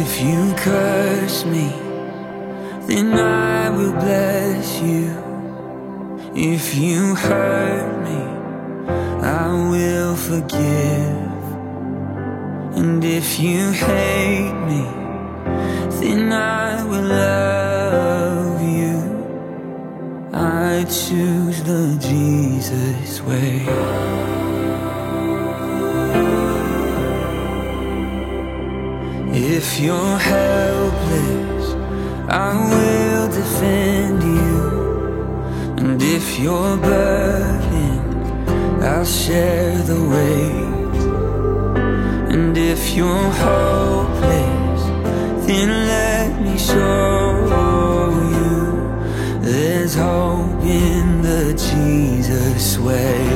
If you curse me, then I will bless you. If you hurt me, I will forgive. And if you hate me, then I will love you. I choose the Jesus way. If you're helpless, I will defend you. And if you're burdened, I'll share the weight. And if you're hopeless, then let me show you there's hope in the Jesus way.